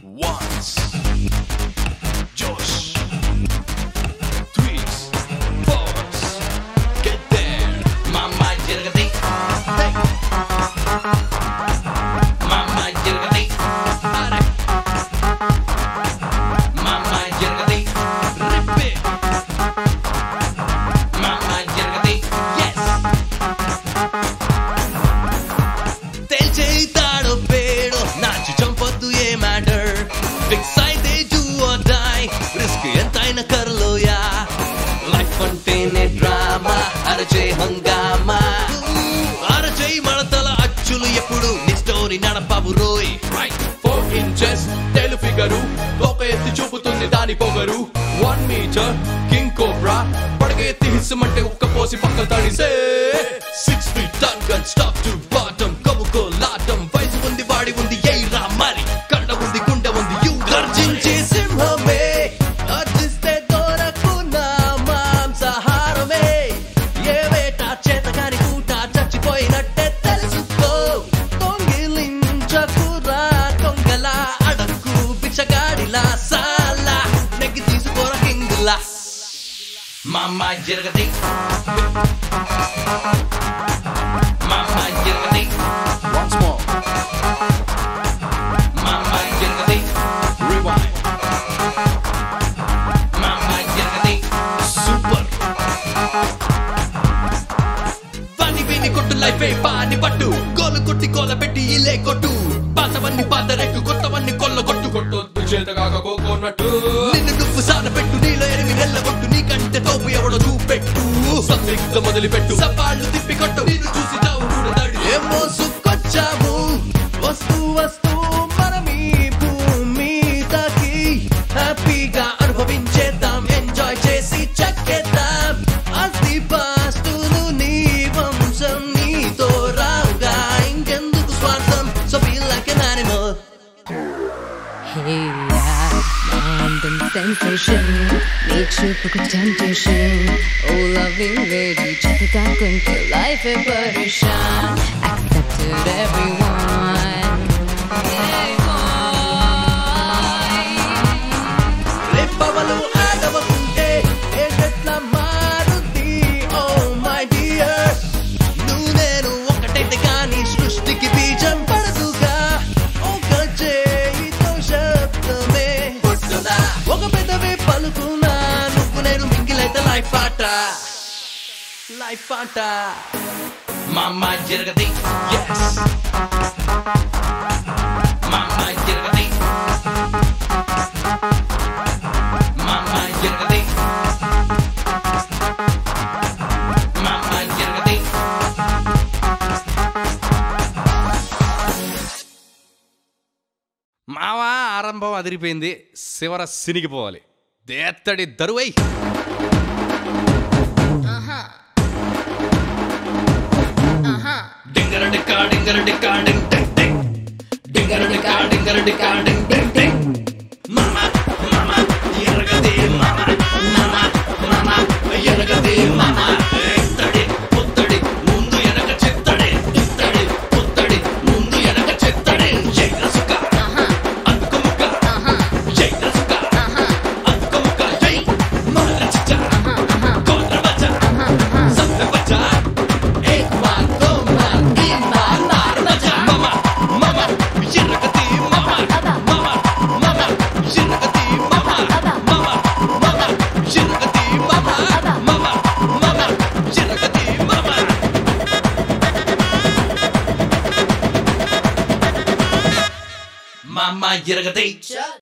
Once, Josh, tweaks, pause, get there. Mama jirgadi, hey. Mama jirgadi, are. Mama jirgadi, rip it. Mama jirgadi, yes. తేల్చేయితాడో పేడో నాచి చంపొద్దు ఏ matter fix అయితే do or die risk ఎంతైనా కర్లోయా life అంటేనే డ్రామా అరచే హంగామా అరచే మడతల అచ్చులు ఎప్పుడు నీ స్టోరీ నడపవు రోయ్ రైట్ 4 inches తెలు ఫిగరు ఒక ఎత్తి చూపుతుంది దాని పొగరు 1 meter కింగ్ కోబ్రా పడగెత్తి హిస్సమంటే ఉక్క పోసి పక్క తడిసే 6 feet tongue gun stop to bottom కవుకోలాటం వయసు ఉంది వాడి ఉంది ఎయిరా మరి కండ ఉంది గుండె ఉంది యు గర్జించే సింహమే అర్జిస్తే దొరకున్నా మాంసాహారమే ఏ వేట చేతగాని కూట చచ్చిపోయినట్టే తెలుసుకో దొంగిలించకురా దొంగలా అడక్కు బిచ్చగాడిలా సాలా నెగ్గి తీసుకోర కింగులా మామ జరగది Mama jirgadi, once more. Mama jirgadi, rewind. Mama jirgadi, super. Vani vini kottu life e paani pattu. Golu kotti kola petti ile kottu. Paatavanni paatarekku kottavanni kolla kottu kottoddu chetagaga kokonattu. Ninnu nuvvu saana pettu neelo erimi nella kottu nee kante topu evado choopettu. Sandigdha modali pettu. Sapallu tippi kottu. Ninnu chusi మోసుకొచ్చాము వస్తూ వస్తూ మనమీ భూమిదకి హ్యాపీగా అనుభవించేద్దాం enjoy చేసి చెక్కేద్దాం అస్తి పాస్తులు నీ వంశం నీతో రావుగా ఇంకెందుకు స్వార్థం so feel like an animal Hey, random sensation, చూపుకు temptation. Oh, lovely lady, చక్కగా కొంటే life a perdition. Accepted everyone. Hey, boy. రేపవలు ఆడవకుంటే ఏదెట్లా మారుద్ది oh my dear నువ్వు నేను ఒకటైతే కానీ సృష్టికి బీజం పడదుగా ఒక చేయితో శబ్దమే పుట్టుదా ఒక పెదవే పలుకునా నువ్వు నేను మింగిలైతే లైఫ్ ఆట మామ జరగది yes మామ జరగది మామ జరగది మామ జరగది మావా ఆరంభం అదిరిపోయింది శివర సినిగిపోవాలి దేత్తడి దరువై డింగర డిక్కా డింగర డిక్కా డింగ్ డింగ్ డింగ్ డింగర డిక్కా డింగర డిక్కా డింగ్ డింగ్ డింగ్ మామ మామ ఎరగది మామ మామ మామ ఎరగది మామ ఇత్తడి పుత్తడి ముందు ఎనక చిత్తడి ఇత్తడి పుత్తడి ముందు ఎనక చిత్తడి జై రసుక అక్కుముక్క జై రసుక అక్కుముక్క జై మరచిచ కోత్రబచ సత్తబచ ఏక్ బార్ దో బార్ తీన్ బార్ నారబచ మామ మామ ఎరగది మామ మామ మామ ఎరగది మామ మామ మామ ఎరగది మామ మామ మామ ఎరగది మామ మామ ఎరగది